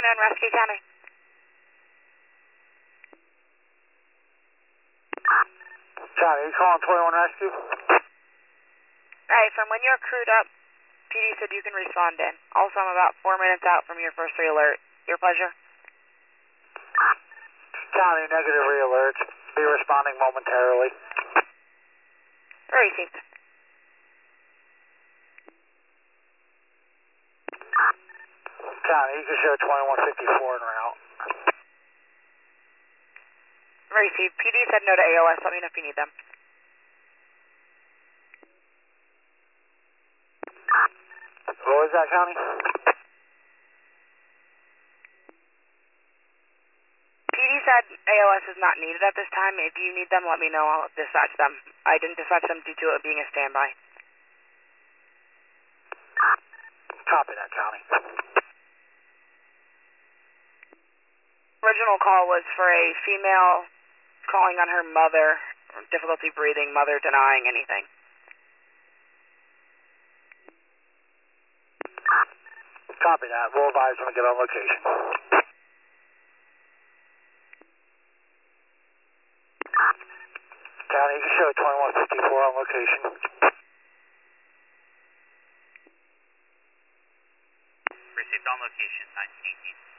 afternoon, Rescue County. County, you calling 21 Rescue? Alright, from when you're crewed up, PD said you can respond in. Also, I'm about 4 minutes out from your first re-alert. Your pleasure? County, negative re-alert. Be responding momentarily. Received. County, you can show 2154 en route. Received. PD said no to AOS. Let me know if you need them. What was that, County? PD said AOS is not needed at this time. If you need them, let me know. I'll dispatch them. I didn't dispatch them due to it being a standby. Copy that, County. Original call was for a female calling on her mother, difficulty breathing, mother denying anything. Copy that. We'll advise when we get on location. County, you can show 2154 on location. Received on location, 1918.